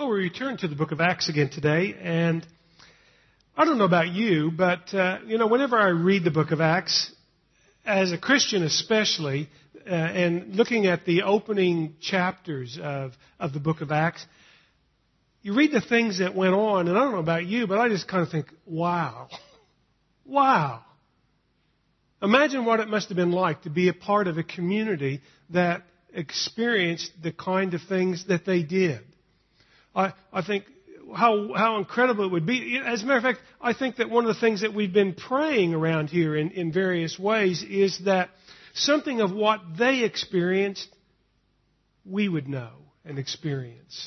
Well, we return to the book of Acts again today, and I don't know about you, but, whenever I read the book of Acts, as a Christian especially, and looking at the opening chapters of the book of Acts, you read the things that went on, and I don't know about you, but I just kind of think, wow. Wow. Imagine what it must have been like to be a part of a community that experienced the kind of things that they did. I think how incredible it would be. As a matter of fact, I think that one of the things that we've been praying around here in various ways is that something of what they experienced, we would know and experience.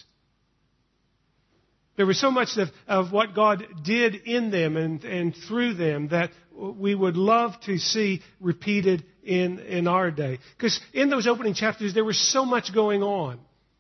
There was so much of what God did in them and through them that we would love to see repeated in our day. Because in those opening chapters, there was so much going on.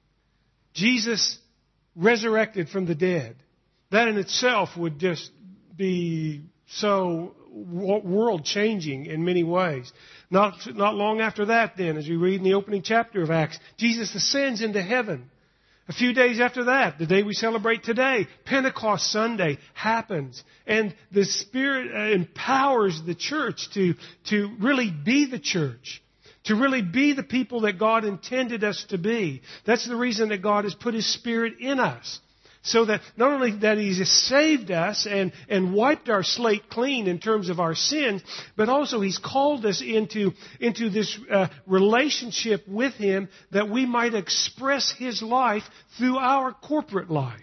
Jesus resurrected from the dead. That in itself would just be so world-changing in many ways. Not long after that then, as we read in the opening chapter of Acts, Jesus ascends into heaven. A few days after that, the day we celebrate today, Pentecost Sunday happens. And the Spirit empowers the church to really be the church. To really be the people that God intended us to be. That's the reason that God has put His Spirit in us. So that not only that He's saved us and wiped our slate clean in terms of our sins, but also He's called us into this relationship with Him that we might express His life through our corporate life.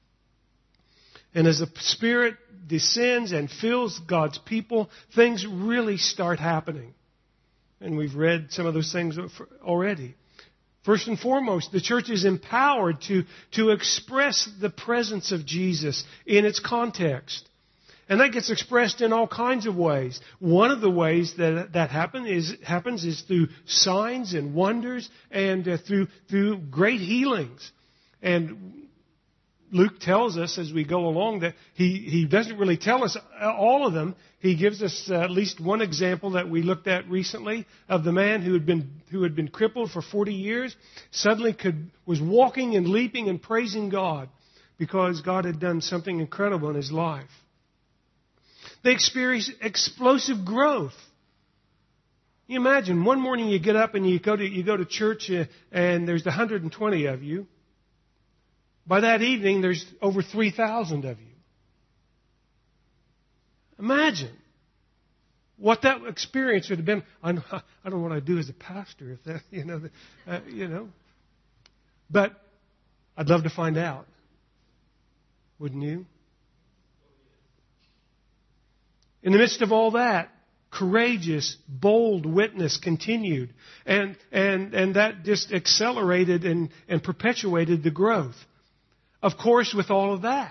And as the Spirit descends and fills God's people, things really start happening. And we've read some of those things already. First and foremost, the church is empowered to express the presence of Jesus in its context. And that gets expressed in all kinds of ways. One of the ways that happens is through signs and wonders and through great healings. And Luke tells us as we go along that he doesn't really tell us all of them. He gives us at least one example that we looked at recently of the man who had been crippled for 40 years, suddenly was walking and leaping and praising God because God had done something incredible in his life. They experienced explosive growth. You imagine one morning you get up and you go to church and there's 120 of you. By that evening, there's over 3,000 of you. Imagine what that experience would have been. I don't know what I'd do as a pastor if that, But I'd love to find out. Wouldn't you? In the midst of all that, courageous, bold witness continued. And that just accelerated and perpetuated the growth. Of course, with all of that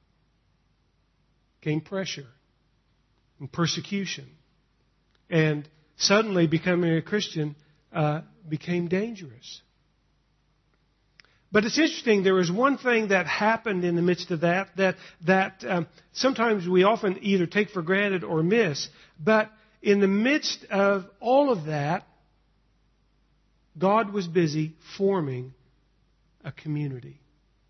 came pressure and persecution. And suddenly becoming a Christian became dangerous. But it's interesting, there was one thing that happened in the midst of that sometimes we often either take for granted or miss. But in the midst of all of that, God was busy forming a community.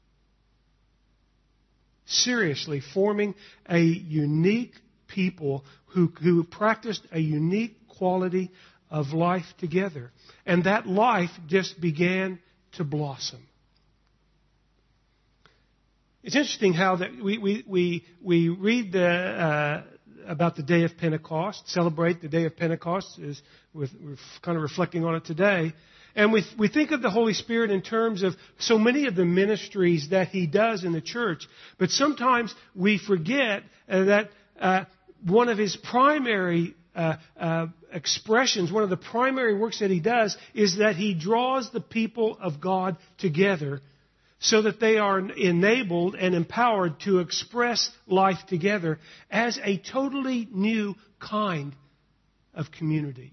Seriously, forming a unique people who practiced a unique quality of life together. And that life just began to blossom. It's interesting how that we read about the day of Pentecost, celebrate the day of Pentecost, we're kind of reflecting on it today. And we think of the Holy Spirit in terms of so many of the ministries that He does in the church. But sometimes we forget that one of His primary expressions, one of the primary works that He does is that He draws the people of God together so that they are enabled and empowered to express life together as a totally new kind of community.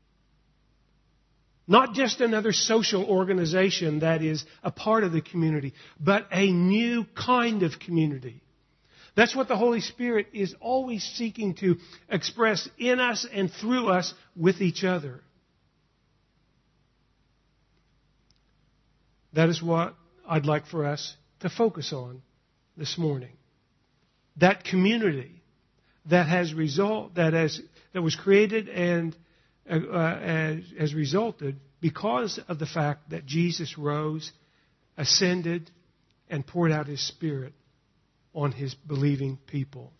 Not just another social organization that is a part of the community, but a new kind of community. That's what the Holy Spirit is always seeking to express in us and through us with each other. That is what I'd like for us to focus on this morning. That community that has that was created and has resulted because of the fact that Jesus rose, ascended, and poured out His Spirit on His believing people.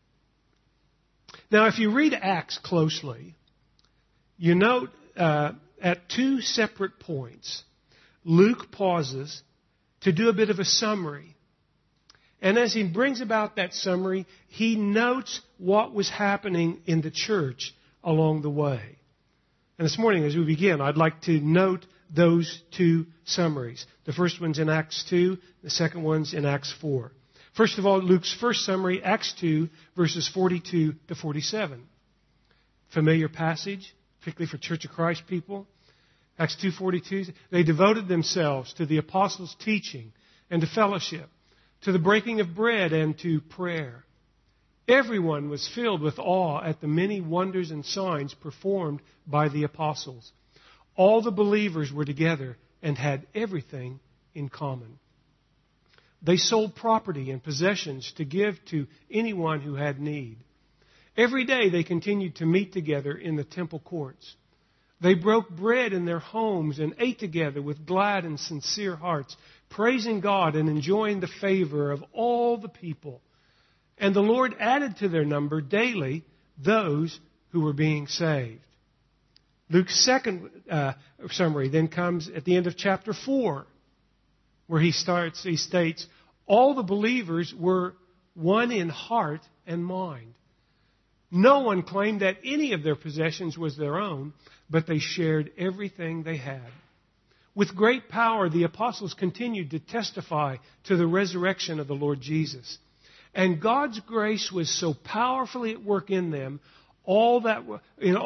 Now, if you read Acts closely, you note at two separate points, Luke pauses to do a bit of a summary. And as he brings about that summary, he notes what was happening in the church along the way. And this morning, as we begin, I'd like to note those two summaries. The first one's in Acts 2, the second one's in Acts 4. First of all, Luke's first summary, Acts 2, verses 42 to 47. Familiar passage, particularly for Church of Christ people. Acts 2:42, they devoted themselves to the apostles' teaching and to fellowship, to the breaking of bread and to prayer. Everyone was filled with awe at the many wonders and signs performed by the apostles. All the believers were together and had everything in common. They sold property and possessions to give to anyone who had need. Every day they continued to meet together in the temple courts. They broke bread in their homes and ate together with glad and sincere hearts, praising God and enjoying the favor of all the people. And the Lord added to their number daily those who were being saved. Luke's second summary then comes at the end of chapter 4, where he states, all the believers were one in heart and mind. No one claimed that any of their possessions was their own, but they shared everything they had. With great power, the apostles continued to testify to the resurrection of the Lord Jesus. And God's grace was so powerfully at work in them, that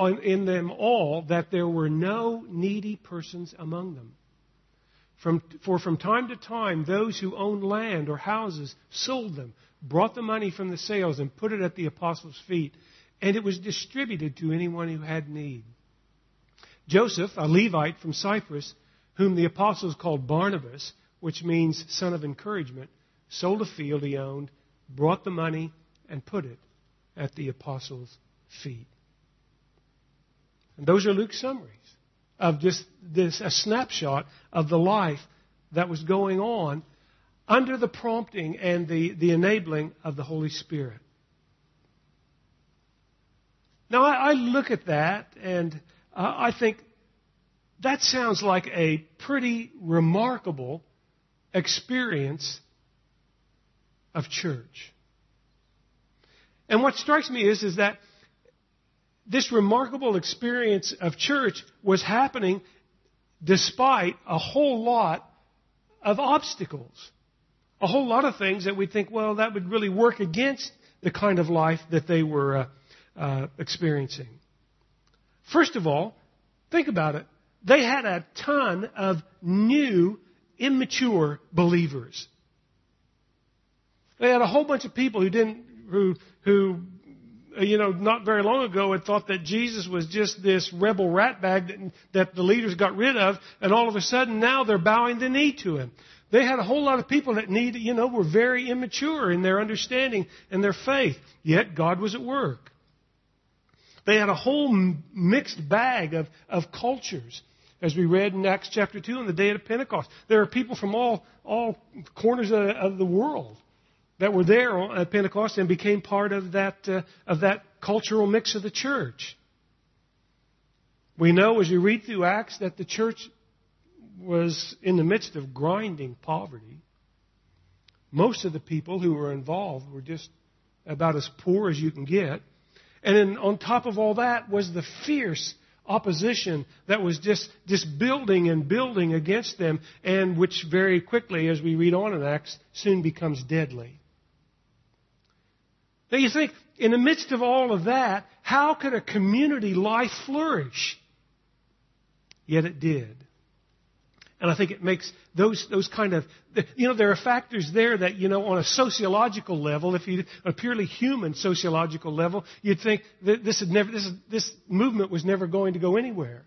there were no needy persons among them. For from time to time, those who owned land or houses sold them, brought the money from the sales, and put it at the apostles' feet, and it was distributed to anyone who had need. Joseph, a Levite from Cyprus, whom the apostles called Barnabas, which means son of encouragement, sold a field he owned, brought the money, and put it at the apostles' feet. And those are Luke's summaries of just a snapshot of the life that was going on under the prompting and the enabling of the Holy Spirit. Now, I look at that and I think that sounds like a pretty remarkable experience of church. And what strikes me is that this remarkable experience of church was happening despite a whole lot of obstacles. A whole lot of things that we think, well, that would really work against the kind of life that they were experiencing. First of all, think about it. They had a ton of new, immature believers. They had a whole bunch of people who not very long ago had thought that Jesus was just this rebel ratbag that the leaders got rid of, and all of a sudden now they're bowing the knee to Him. They had a whole lot of people that were very immature in their understanding and their faith, yet God was at work. They had a whole mixed bag of cultures, as we read in Acts chapter 2 on the day of Pentecost. There are people from all corners of the world that were there at Pentecost and became part of that cultural mix of the church. We know as you read through Acts that the church was in the midst of grinding poverty. Most of the people who were involved were just about as poor as you can get. And then on top of all that was the fierce opposition that was just building and building against them, and which very quickly, as we read on in Acts, soon becomes deadly. Now you think, in the midst of all of that, how could a community life flourish? Yet it did. And I think it makes those kind of, there are factors there that, on a sociological level, a purely human sociological level, you'd think that this movement was never going to go anywhere.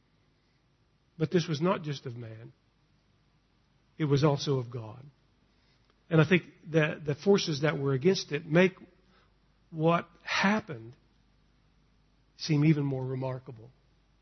But this was not just of man. It was also of God. And I think that the forces that were against it make what happened seem even more remarkable.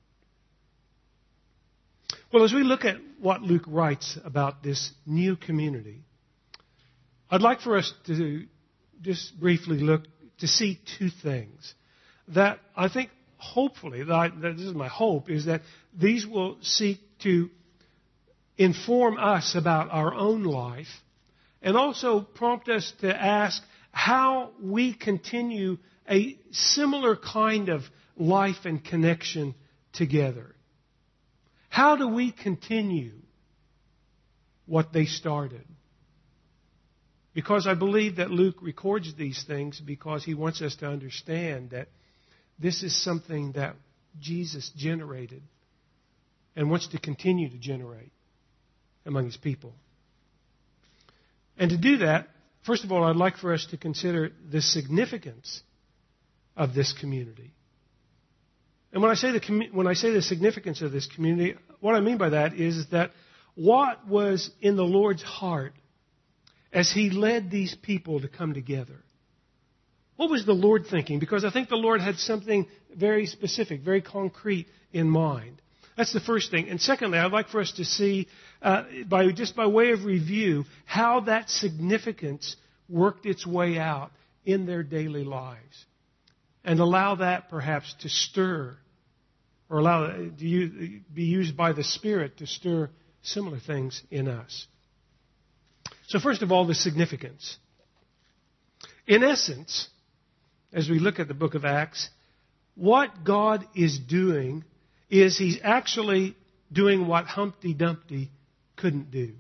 Well, as we look at what Luke writes about this new community, I'd like for us to just briefly look to see two things that I think, hopefully, that this is my hope, is that these will seek to inform us about our own life and also prompt us to ask how we continue a similar kind of life and connection together. How do we continue what they started? Because I believe that Luke records these things because he wants us to understand that this is something that Jesus generated and wants to continue to generate among his people. And to do that, first of all, I'd like for us to consider the significance of this community. And when I say the significance of this community, what I mean by that is that what was in the Lord's heart as he led these people to come together? What was the Lord thinking? Because I think the Lord had something very specific, very concrete in mind. That's the first thing. And secondly, I'd like for us to see, by way of review, how that significance worked its way out in their daily lives. And allow that perhaps to stir, or allow it to be used by the Spirit to stir similar things in us. So first of all, the significance. In essence, as we look at the book of Acts, what God is doing is He's actually doing what Humpty Dumpty couldn't do.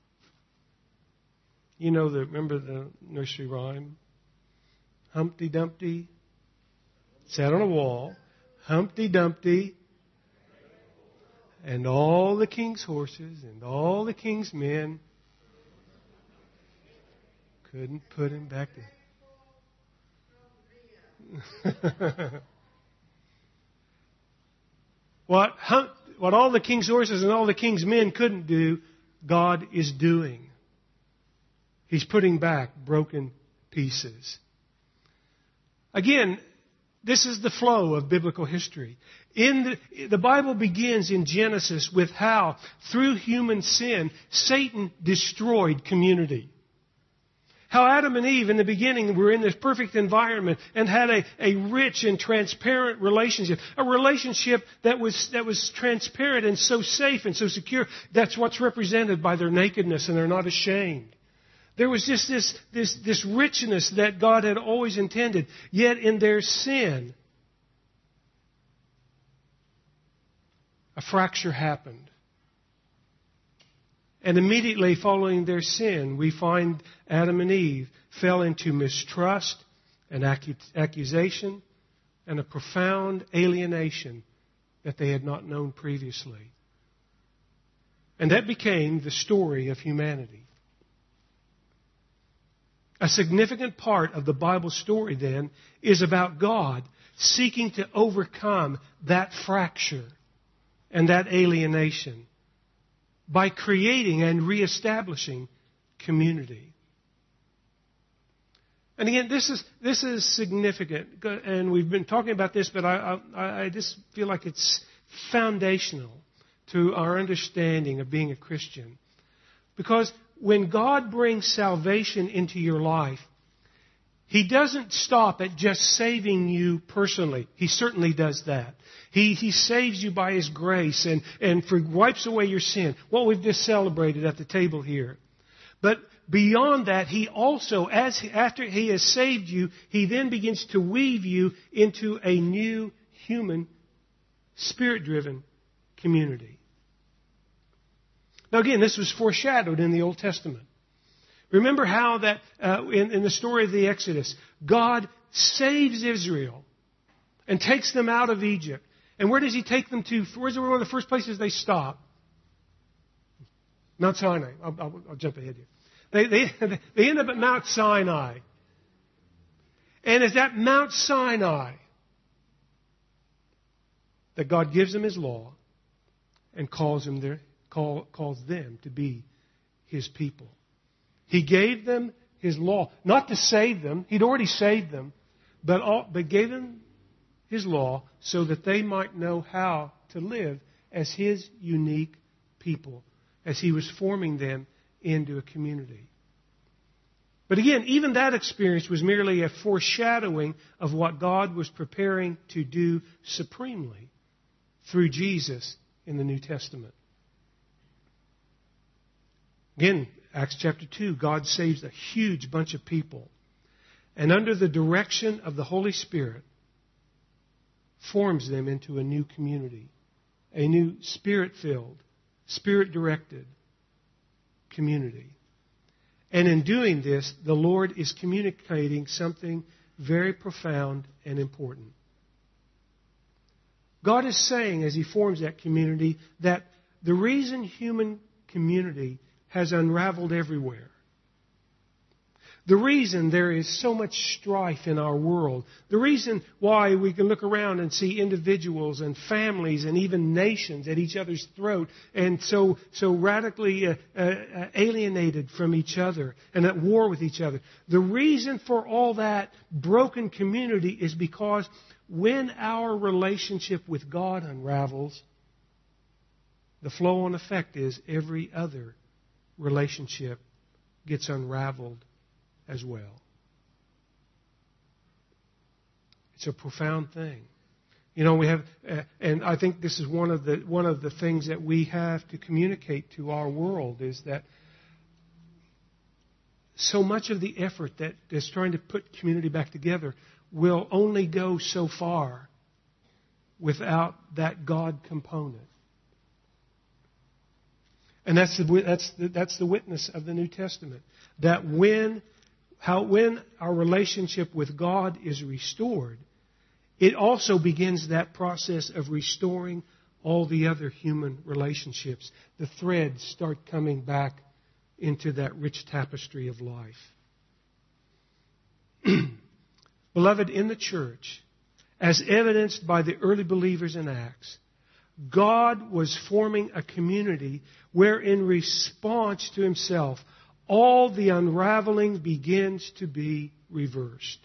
You know, remember the nursery rhyme? Humpty Dumpty sat on a wall, Humpty Dumpty, and all the king's horses and all the king's men couldn't put him back in. What all the king's horses and all the king's men couldn't do, God is doing. He's putting back broken pieces. Again, this is the flow of biblical history. The Bible begins in Genesis with how, through human sin, Satan destroyed community. How Adam and Eve in the beginning were in this perfect environment and had a rich and transparent relationship. A relationship that was transparent and so safe and so secure. That's what's represented by their nakedness, and they're not ashamed. There was just this richness that God had always intended. Yet in their sin, a fracture happened. And immediately following their sin, we find Adam and Eve fell into mistrust and accusation and a profound alienation that they had not known previously. And that became the story of humanity. A significant part of the Bible story, then, is about God seeking to overcome that fracture and that alienation by creating and reestablishing community. And again, this is significant, and we've been talking about this, but I just feel like it's foundational to our understanding of being a Christian. Because when God brings salvation into your life, He doesn't stop at just saving you personally. He certainly does that. He saves you by His grace and wipes away your sin. What we've just celebrated at the table here. But beyond that, He also, after He has saved you, He then begins to weave you into a new human, Spirit-driven community. Now again, this was foreshadowed in the Old Testament. Remember how that in the story of the Exodus, God saves Israel and takes them out of Egypt. And where does He take them to? Where's one of the first places they stop? Mount Sinai. I'll jump ahead here. They end up at Mount Sinai. And it's at Mount Sinai that God gives them His law and calls them to be His people. He gave them His law, not to save them. He'd already saved them, but gave them His law so that they might know how to live as His unique people, as He was forming them into a community. But again, even that experience was merely a foreshadowing of what God was preparing to do supremely through Jesus in the New Testament. Again, Acts chapter 2, God saves a huge bunch of people. And under the direction of the Holy Spirit, forms them into a new community. A new Spirit-filled, Spirit-directed community. And in doing this, the Lord is communicating something very profound and important. God is saying, as He forms that community, that the reason human community has unraveled everywhere, the reason there is so much strife in our world, the reason why we can look around and see individuals and families and even nations at each other's throat and so radically alienated from each other and at war with each other. The reason for all that broken community is because when our relationship with God unravels, the flow-on effect is every other relationship gets unraveled as well. It's a profound thing. You know, we have, and I think this is one of the things that we have to communicate to our world is that so much of the effort that is trying to put community back together will only go so far without that God component. And that's the witness of the New Testament. That when our relationship with God is restored, it also begins that process of restoring all the other human relationships. The threads start coming back into that rich tapestry of life. Beloved, in the church, as evidenced by the early believers in Acts, God was forming a community where in response to Himself, all the unraveling begins to be reversed.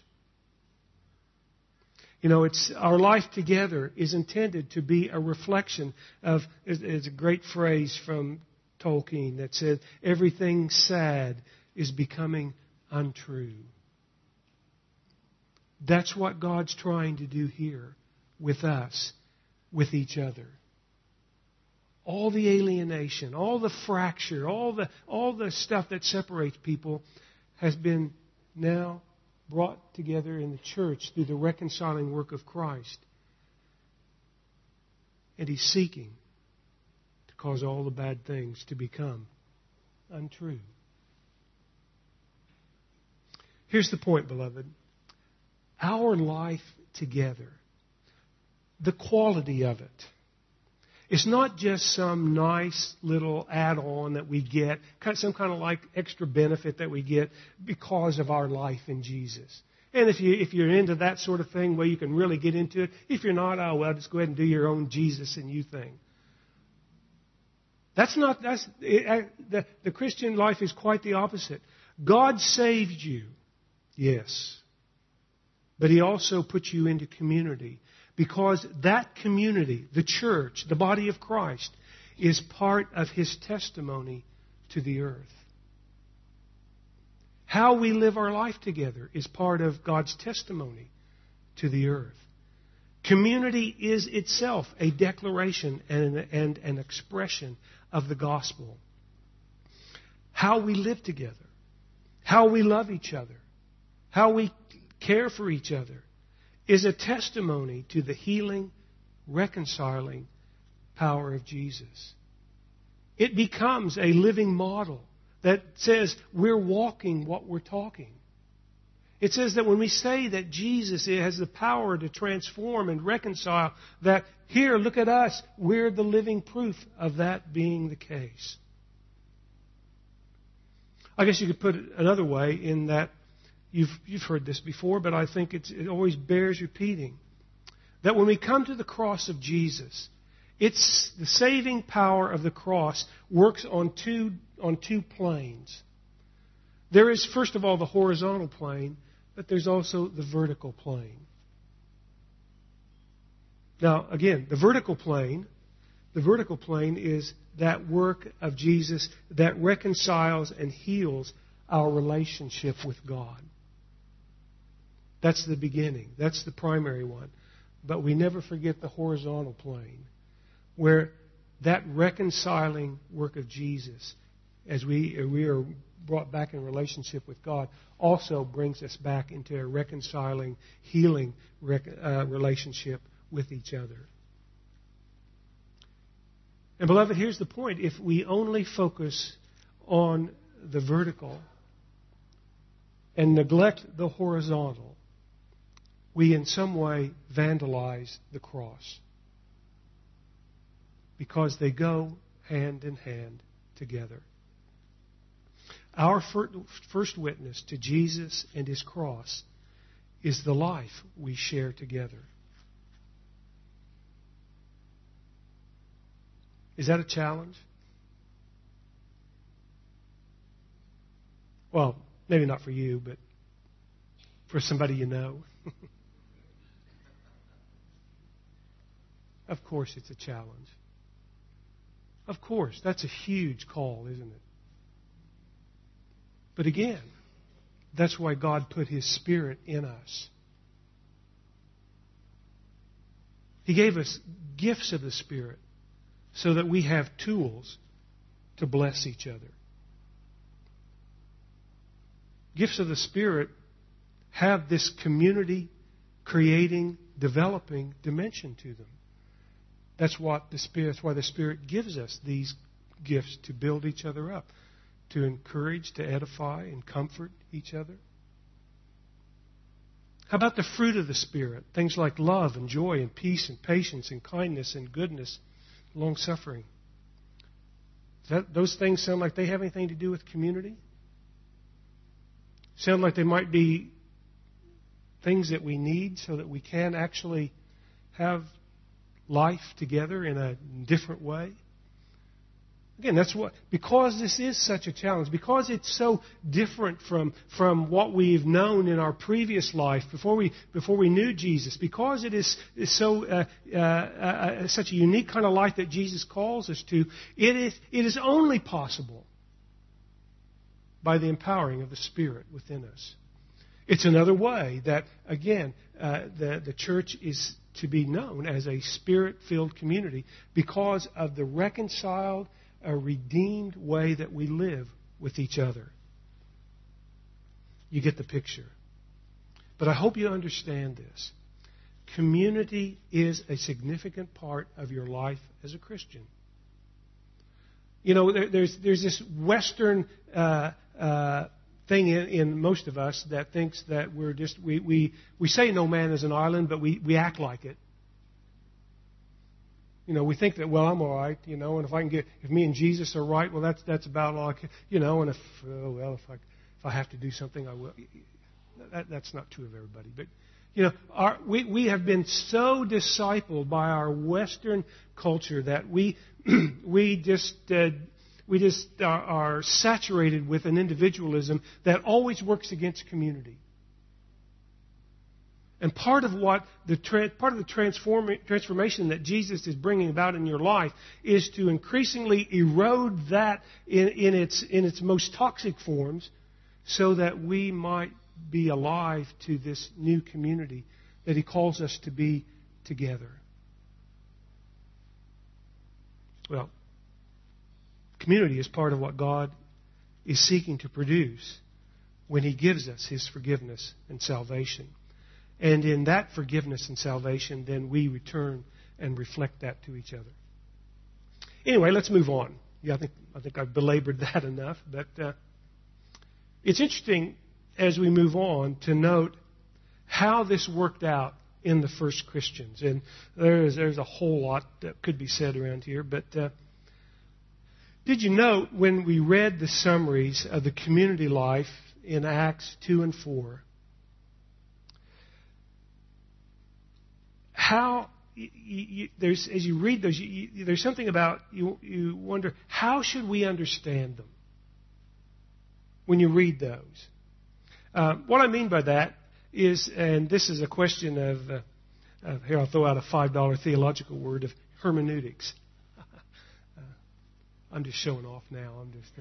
You know, our life together is intended to be a reflection of, it's a great phrase from Tolkien that said, everything sad is becoming untrue. That's what God's trying to do here with us, with each other. All the alienation, all the fracture, all the stuff that separates people has been now brought together in the church through the reconciling work of Christ. And He's seeking to cause all the bad things to become untrue. Here's the point, beloved. Our life together, the quality of it, it's not just some nice little add-on that we get, some kind of like extra benefit that we get because of our life in Jesus. And if you're into that sort of thing, well, you can really get into it. If you're not, oh, well, just go ahead and do your own Jesus and you thing. The Christian life is quite the opposite. God saved you, yes. But He also put you into community. Because that community, the church, the body of Christ, is part of His testimony to the earth. How we live our life together is part of God's testimony to the earth. Community is itself a declaration and an expression of the gospel. How we live together, how we love each other, how we care for each other, is a testimony to the healing, reconciling power of Jesus. It becomes a living model that says we're walking what we're talking. It says that when we say that Jesus has the power to transform and reconcile, that here, look at us, we're the living proof of that being the case. I guess you could put it another way in that You've heard this before, but I think it always bears repeating. That when we come to the cross of Jesus, it's the saving power of the cross works on two planes. There is, first of all, the horizontal plane, but there's also the vertical plane. Now, again, the vertical plane is that work of Jesus that reconciles and heals our relationship with God. That's the beginning. That's the primary one. But we never forget the horizontal plane, where that reconciling work of Jesus, as we are brought back in relationship with God, also brings us back into a reconciling, healing relationship with each other. And beloved, here's the point. If we only focus on the vertical and neglect the horizontal, we in some way vandalize the cross, because they go hand in hand together. Our first witness to Jesus and His cross is the life we share together. Is that a challenge? Well, maybe not for you, but for somebody you know. Of course it's a challenge. Of course, that's a huge call, isn't it? But again, that's why God put His Spirit in us. He gave us gifts of the Spirit so that we have tools to bless each other. Gifts of the Spirit have this community creating, developing dimension to them. That's why the Spirit gives us these gifts, to build each other up, to encourage, to edify, and comfort each other. How about the fruit of the Spirit? Things like love and joy and peace and patience and kindness and goodness, long-suffering. Those things sound like they have anything to do with community? Sound like they might be things that we need so that we can actually have life together in a different way? Again, because this is such a challenge, because it's so different from what we've known in our previous life before we knew Jesus, because it is so such a unique kind of life that Jesus calls us to, it is only possible by the empowering of the Spirit within us. It's another way that, again, the church is to be known as a Spirit-filled community because of the reconciled, a redeemed way that we live with each other. You get the picture. But I hope you understand this. Community is a significant part of your life as a Christian. You know, there's this Western thing in most of us that thinks that we're just we say no man is an island, but we act like it. You know, we think that, well, I'm all right, you know, and if me and Jesus are right, well, that's about all I can, you know, and if I have to do something, I will. That's not true of everybody, but you know, we have been so discipled by our Western culture that we just are saturated with an individualism that always works against community. And part of the transformation that Jesus is bringing about in your life is to increasingly erode that in its most toxic forms, so that we might be alive to this new community that He calls us to be together. Well, community is part of what God is seeking to produce when He gives us His forgiveness and salvation. And in that forgiveness and salvation, then we return and reflect that to each other. Anyway, let's move on. Yeah, I think I've belabored that enough. But it's interesting as we move on to note how this worked out in the first Christians. And there's a whole lot that could be said around here. But did you note when we read the summaries of the community life in Acts 2 and 4, how as you read those, there's something about you wonder, how should we understand them? when you read those. What I mean by that is, and this is a question of here I'll throw out a $5 theological word of hermeneutics. I'm just showing off now.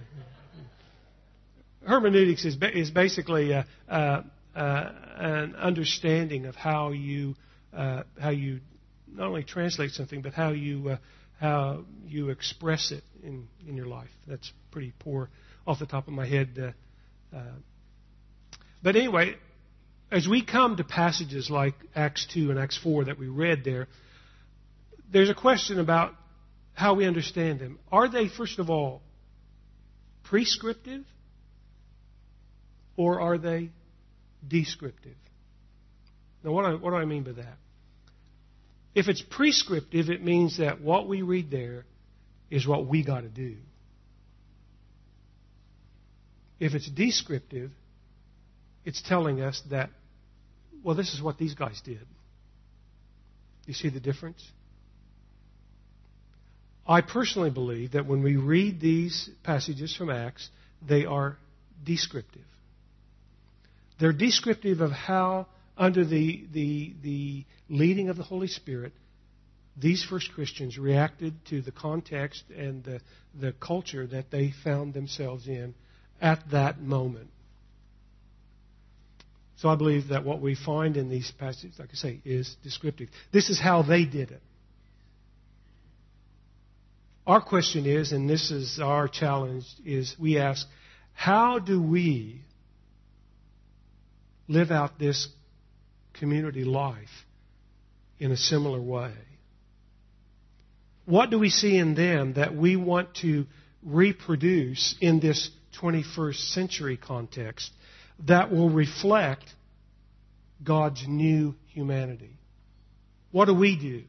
Hermeneutics is basically an understanding of how you not only translate something, but how you express it in your life. That's pretty poor off the top of my head. But anyway, as we come to passages like Acts 2 and Acts 4 that we read there's a question about how we understand them. Are they, first of all, prescriptive, or are they descriptive? Now, what do I mean by that? If it's prescriptive, it means that what we read there is what we got to do. If it's descriptive, it's telling us that, well, this is what these guys did. You see the difference? I personally believe that when we read these passages from Acts, they are descriptive. They're descriptive of how, under the leading of the Holy Spirit, these first Christians reacted to the context and the culture that they found themselves in at that moment. So I believe that what we find in these passages, like I say, is descriptive. This is how they did it. Our question is, and this is our challenge, is we ask, how do we live out this community life in a similar way? What do we see in them that we want to reproduce in this 21st century context that will reflect God's new humanity? What do we do?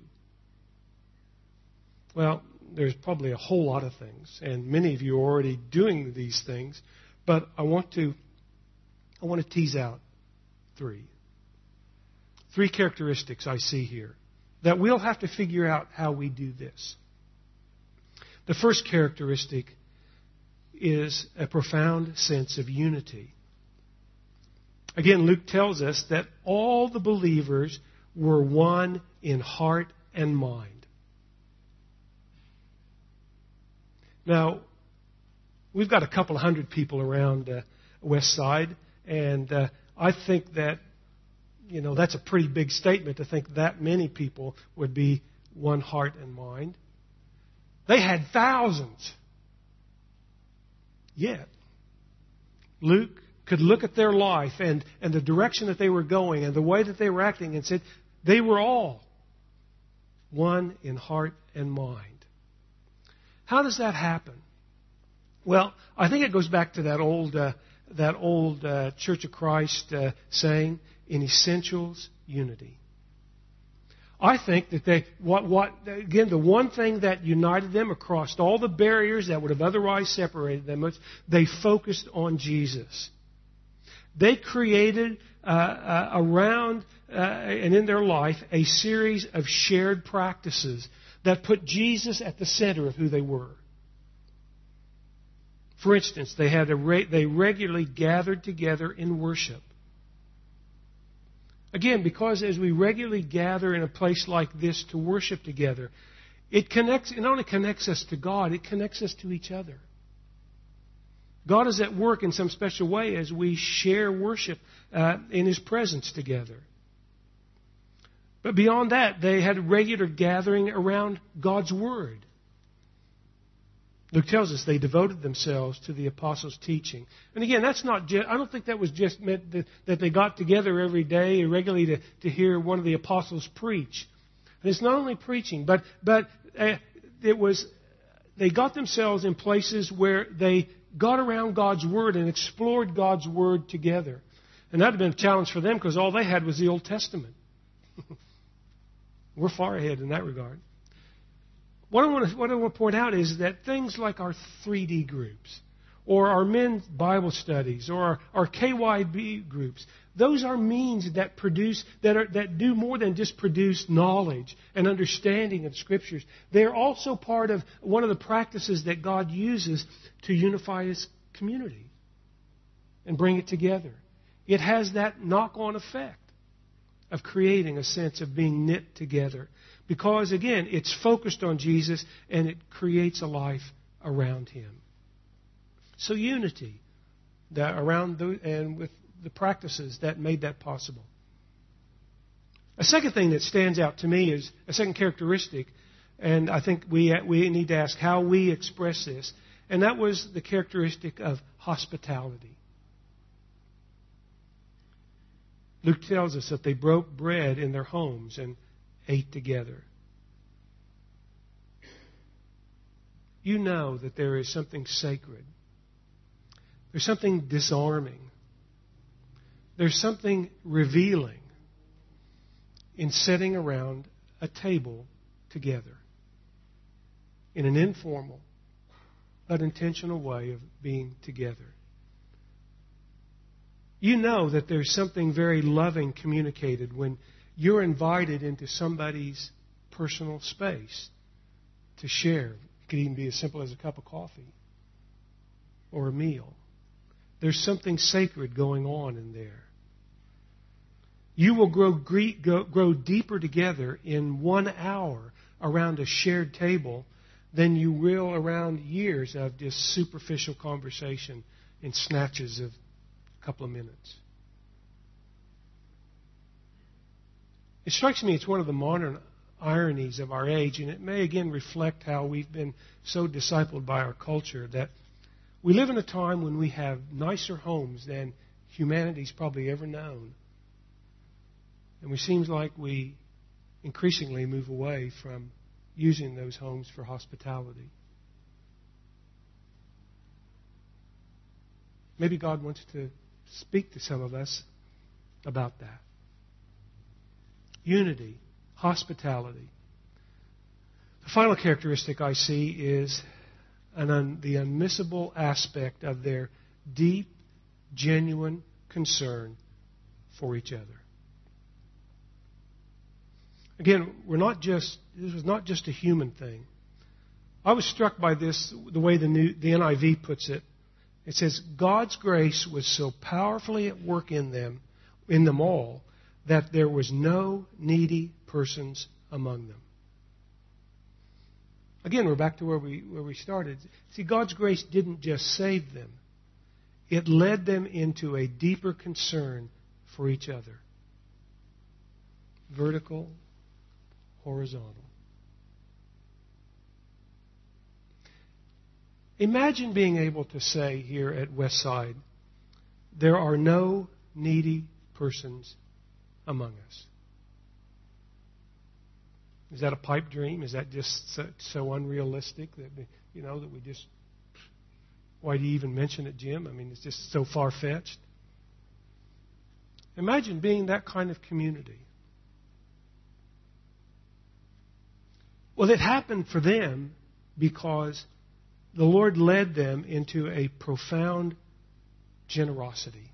Well, there's probably a whole lot of things, and many of you are already doing these things, but I want to tease out three characteristics I see here that we'll have to figure out how we do this. The first characteristic is a profound sense of unity. Again, Luke tells us that all the believers were one in heart and mind. Now, we've got a couple of hundred people around West Side, and I think that, that's a pretty big statement to think that many people would be one heart and mind. They had thousands. Yet, Luke could look at their life and the direction that they were going and the way that they were acting and said they were all one in heart and mind. How does that happen? Well, I think it goes back to that old Church of Christ saying, in essentials, unity. I think that again, the one thing that united them across all the barriers that would have otherwise separated them was they focused on Jesus. They created around and in their life a series of shared practices that put Jesus at the center of who they were. For instance, they regularly gathered together in worship. Again, because as we regularly gather in a place like this to worship together, it not only connects us to God, it connects us to each other. God is at work in some special way as we share worship in His presence together. But beyond that, they had a regular gathering around God's Word. Luke tells us they devoted themselves to the apostles' teaching. And again, that's not just, I don't think that was just meant that they got together every day regularly to hear one of the apostles preach. And it's not only preaching, but it was, they got themselves in places where they got around God's Word and explored God's Word together. And that would have been a challenge for them because all they had was the Old Testament. We're far ahead in that regard. What I want to point out is that things like our 3D groups, or our men's Bible studies, or our KYB groups, those are means that that do more than just produce knowledge and understanding of Scriptures. They are also part of one of the practices that God uses to unify His community. and bring it together. It has that knock-on effect of creating a sense of being knit together. Because, again, it's focused on Jesus and it creates a life around Him. So unity and with the practices that made that possible. A second thing that stands out to me is a second characteristic, and I think we need to ask how we express this, and that was the characteristic of hospitality. Luke tells us that they broke bread in their homes and ate together. You know that there is something sacred. There's something disarming. There's something revealing in sitting around a table together in an informal but intentional way of being together. You know that there's something very loving communicated when you're invited into somebody's personal space to share. It could even be as simple as a cup of coffee or a meal. There's something sacred going on in there. You will grow deeper together in 1 hour around a shared table than you will around years of just superficial conversation in snatches of a couple of minutes. It strikes me it's one of the modern ironies of our age, and it may again reflect how we've been so discipled by our culture, that we live in a time when we have nicer homes than humanity's probably ever known. And it seems like we increasingly move away from using those homes for hospitality. Maybe God wants to speak to some of us about that. Unity, hospitality. The final characteristic I see is the unmissable aspect of their deep, genuine concern for each other. Again, this was not just a human thing. I was struck by this, the way the NIV puts it. It says, God's grace was so powerfully at work in them all, that there was no needy persons among them. Again, we're back to where we started. See, God's grace didn't just save them. It led them into a deeper concern for each other. Vertical, horizontal. Imagine being able to say here at Westside, there are no needy persons among us. Is that a pipe dream? Is that just so unrealistic that that we just? Why do you even mention it, Jim? I mean, it's just so far-fetched. Imagine being that kind of community. Well, it happened for them because the Lord led them into a profound generosity.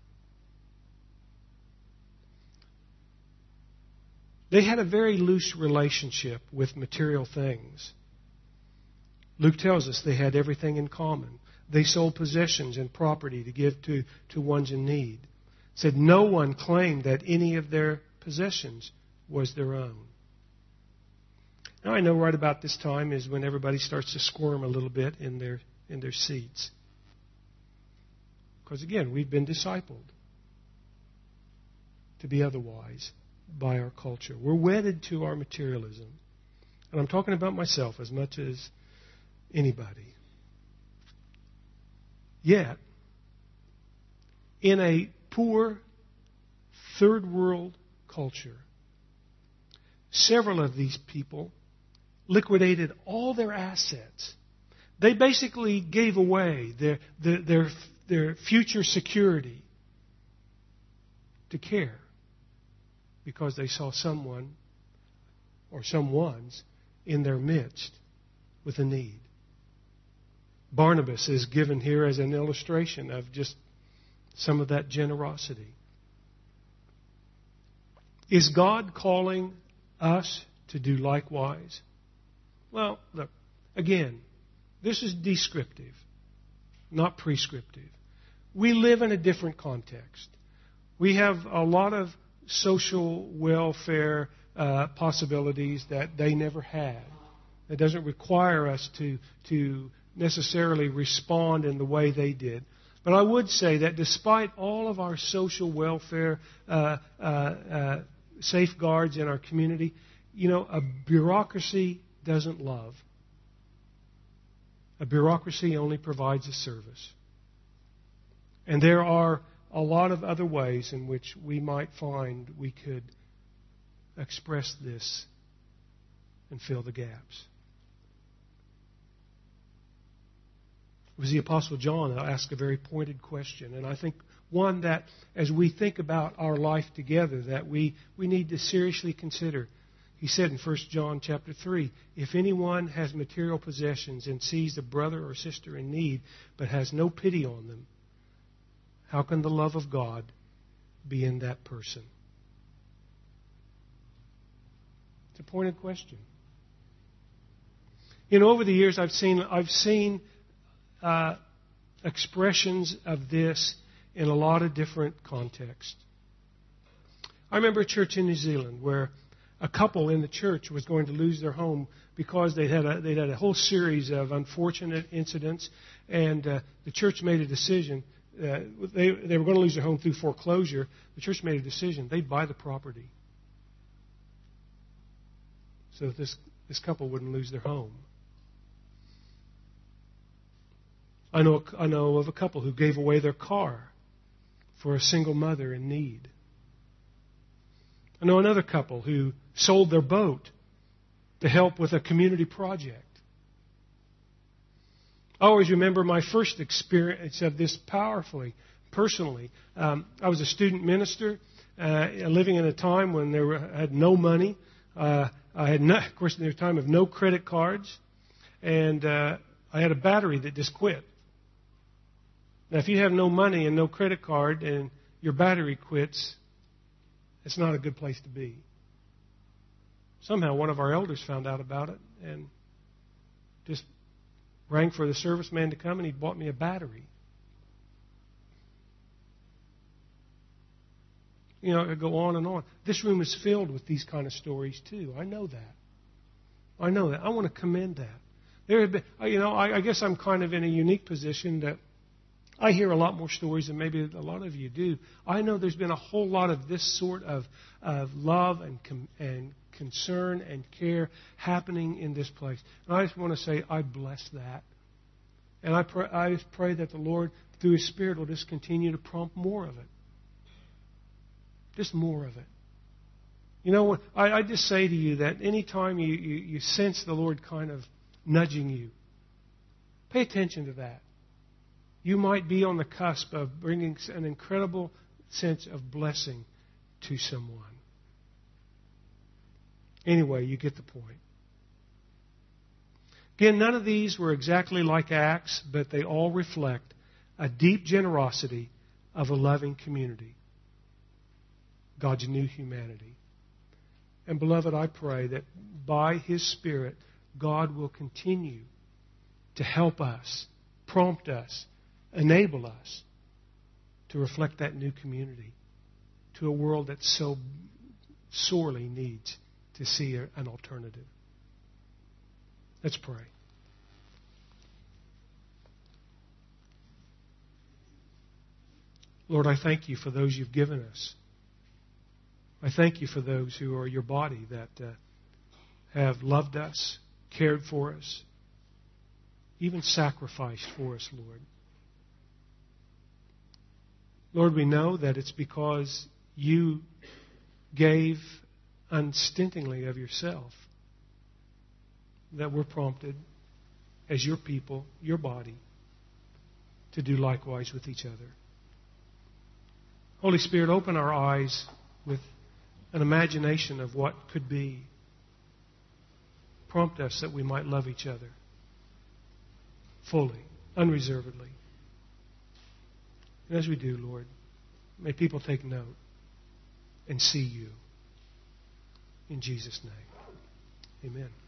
They had a very loose relationship with material things. Luke tells us they had everything in common. They sold possessions and property to give to ones in need. It said no one claimed that any of their possessions was their own. Now I know right about this time is when everybody starts to squirm a little bit in their seats. Because again, we've been discipled to be otherwise by our culture. We're wedded to our materialism. And I'm talking about myself as much as anybody. Yet, in a poor third world culture, several of these people liquidated all their assets. They basically gave away their future security to care because they saw someone or someones in their midst with a need. Barnabas is given here as an illustration of just some of that generosity. Is God calling us to do likewise? Well, look, again, this is descriptive, not prescriptive. we live in a different context. We have a lot of social welfare possibilities that they never had. It doesn't require us to necessarily respond in the way they did. But I would say that despite all of our social welfare safeguards in our community, a bureaucracy doesn't love. A bureaucracy only provides a service. And there are a lot of other ways in which we might find we could express this and fill the gaps. It was the Apostle John that asked a very pointed question, and I think one that, as we think about our life together, that we need to seriously consider. He said in 1 John chapter 3, if anyone has material possessions and sees a brother or sister in need, but has no pity on them, how can the love of God be in that person? It's a pointed question. Over the years I've seen expressions of this in a lot of different contexts. I remember a church in New Zealand where a couple in the church was going to lose their home because they'd had a whole series of unfortunate incidents, and the church made a decision. They were going to lose their home through foreclosure. The church made a decision. They'd buy the property so that this couple wouldn't lose their home. I know of a couple who gave away their car for a single mother in need. I know another couple who sold their boat to help with a community project. I always remember my first experience of this powerfully, personally. I was a student minister living in a time when I had no money. I had, of course, in a time of no credit cards. And I had a battery that just quit. Now, if you have no money and no credit card and your battery quits, it's not a good place to be. Somehow one of our elders found out about it and just rang for the serviceman to come, and he bought me a battery. It could go on and on. This room is filled with these kind of stories too. I know that. I want to commend that. There have been, I guess I'm kind of in a unique position that I hear a lot more stories than maybe a lot of you do. I know there's been a whole lot of this sort of love and concern and care happening in this place. And I just want to say I bless that. And I just pray that the Lord, through His Spirit, will just continue to prompt more of it. Just more of it. I just say to you that anytime you sense the Lord kind of nudging you, pay attention to that. You might be on the cusp of bringing an incredible sense of blessing to someone. Anyway, you get the point. Again, none of these were exactly like Acts, but they all reflect a deep generosity of a loving community. God's new humanity. And beloved, I pray that by His Spirit, God will continue to help us, prompt us, enable us to reflect that new community to a world that so sorely needs to see an alternative. Let's pray. Lord, I thank You for those You've given us. I thank You for those who are Your body that have loved us, cared for us, even sacrificed for us, Lord. Lord, we know that it's because You gave unstintingly of Yourself that we're prompted as Your people, Your body, to do likewise with each other. Holy Spirit, open our eyes with an imagination of what could be. Prompt us that we might love each other fully, unreservedly. And as we do, Lord, may people take note and see You. In Jesus' name, amen.